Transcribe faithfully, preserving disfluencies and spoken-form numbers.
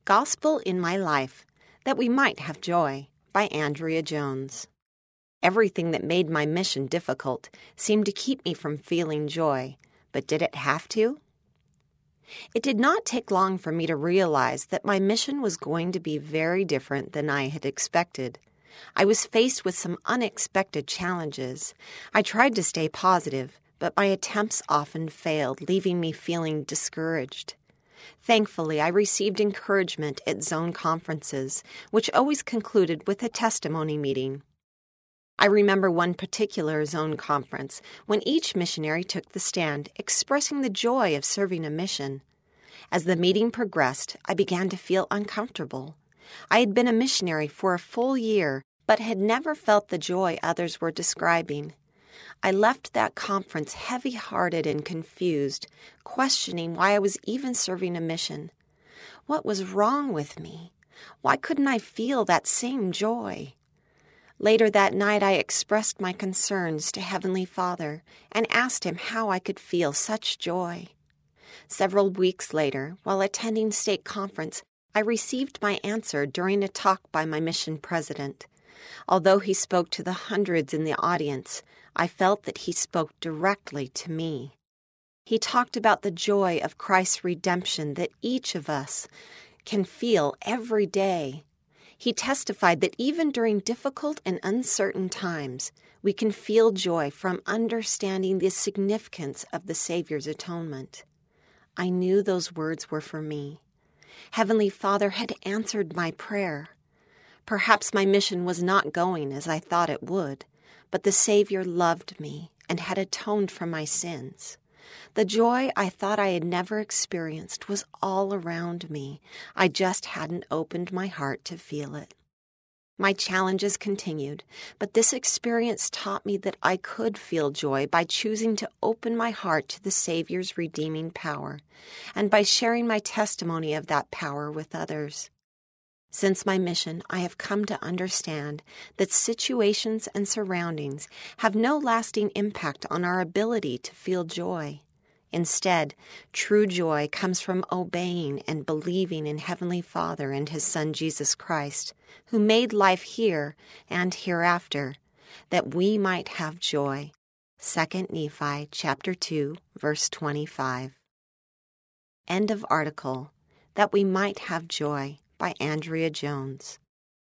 Gospel in My Life, That We Might Have Joy, by Andrea Jones. Everything that made my mission difficult seemed to keep me from feeling joy, but did it have to? It did not take long for me to realize that my mission was going to be very different than I had expected. I was faced with some unexpected challenges. I tried to stay positive, but my attempts often failed, leaving me feeling discouraged. Thankfully, I received encouragement at Zone conferences, which always concluded with a testimony meeting. I remember one particular Zone conference when each missionary took the stand, expressing the joy of serving a mission. As the meeting progressed, I began to feel uncomfortable. I had been a missionary for a full year, but had never felt the joy others were describing. I left that conference heavy-hearted and confused, questioning why I was even serving a mission. What was wrong with me? Why couldn't I feel that same joy? Later that night, I expressed my concerns to Heavenly Father and asked Him how I could feel such joy. Several weeks later, while attending state conference, I received my answer during a talk by my mission president. Although he spoke to the hundreds in the audience, I felt that he spoke directly to me. He talked about the joy of Christ's redemption that each of us can feel every day. He testified that even during difficult and uncertain times, we can feel joy from understanding the significance of the Savior's atonement. I knew those words were for me. Heavenly Father had answered my prayer. Perhaps my mission was not going as I thought it would, but the Savior loved me and had atoned for my sins. The joy I thought I had never experienced was all around me. I just hadn't opened my heart to feel it. My challenges continued, but this experience taught me that I could feel joy by choosing to open my heart to the Savior's redeeming power, and by sharing my testimony of that power with others. Since my mission, I have come to understand that situations and surroundings have no lasting impact on our ability to feel joy. Instead, true joy comes from obeying and believing in Heavenly Father and His Son Jesus Christ, who made life here and hereafter, that we might have joy. Second Nephi chapter two, verse twenty-five. End of article. That We Might Have Joy, by Andrea Jones.